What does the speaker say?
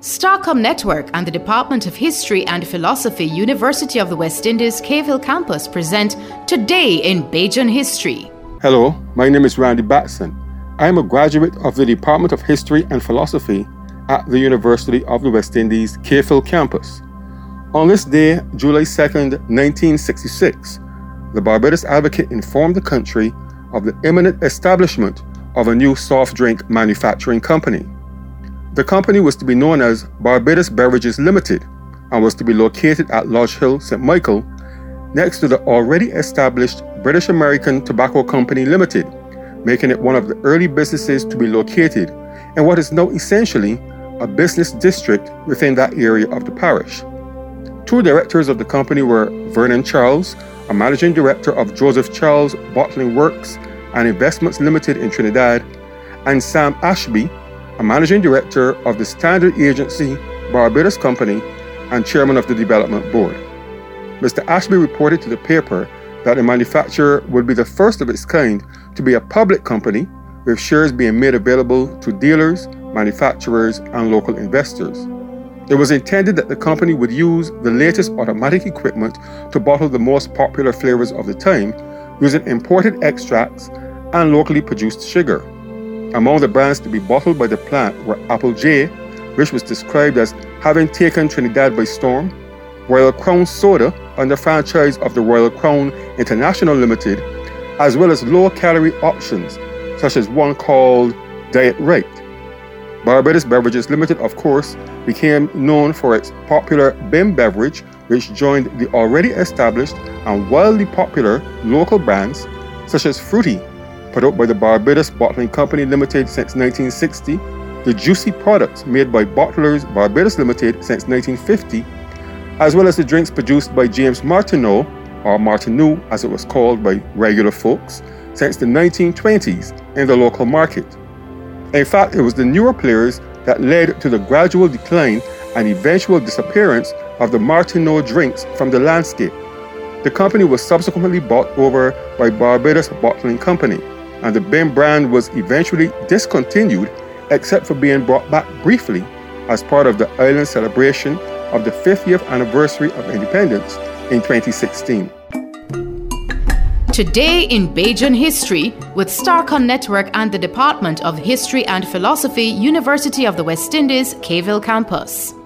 Starcom Network and the Department of History and Philosophy, University of the West Indies, Cave Campus present Today in Bajan History. Hello, my name is Randy Batson. I am a graduate of the Department of History and Philosophy at the University of the West Indies, Cave Campus. On this day, July 2nd, 1966, the Barbados Advocate informed the country of the imminent establishment of a new soft drink manufacturing company. The company was to be known as Barbados Beverages Limited and was to be located at Lodge Hill, St. Michael, next to the already established British American Tobacco Company Limited, making it one of the early businesses to be located in what is now essentially a business district within that area of the parish. Two directors of the company were Vernon Charles, a managing director of Joseph Charles Bottling Works and Investments Limited in Trinidad, and Sam Ashby, a managing director of the Standard Agency Barbados Company and chairman of the development board. Mr. Ashby reported to the paper that the manufacturer would be the first of its kind to be a public company, with shares being made available to dealers, manufacturers, and local investors. It was intended that the company would use the latest automatic equipment to bottle the most popular flavors of the time, using imported extracts and locally produced sugar. Among the brands to be bottled by the plant were Apple J, which was described as having taken Trinidad by storm, Royal Crown Soda under franchise of the Royal Crown International Limited, as well as low-calorie options, such as one called Diet Right. Barbados Beverages Limited, of course, became known for its popular Bim beverage, which joined the already established and wildly popular local brands, such as Fruity, put out by the Barbados Bottling Company Limited since 1960, the Juicy products made by Bottlers Barbados Limited since 1950, as well as the drinks produced by James Martineau, or Martineau as it was called by regular folks, since the 1920s in the local market. In fact, it was the newer players that led to the gradual decline and eventual disappearance of the Martineau drinks from the landscape. The company was subsequently bought over by Barbados Bottling Company, and the Bim brand was eventually discontinued except for being brought back briefly as part of the island celebration of the 50th anniversary of independence in 2016. Today in Bajan History with Starcom Network and the Department of History and Philosophy, University of the West Indies, Cave Campus.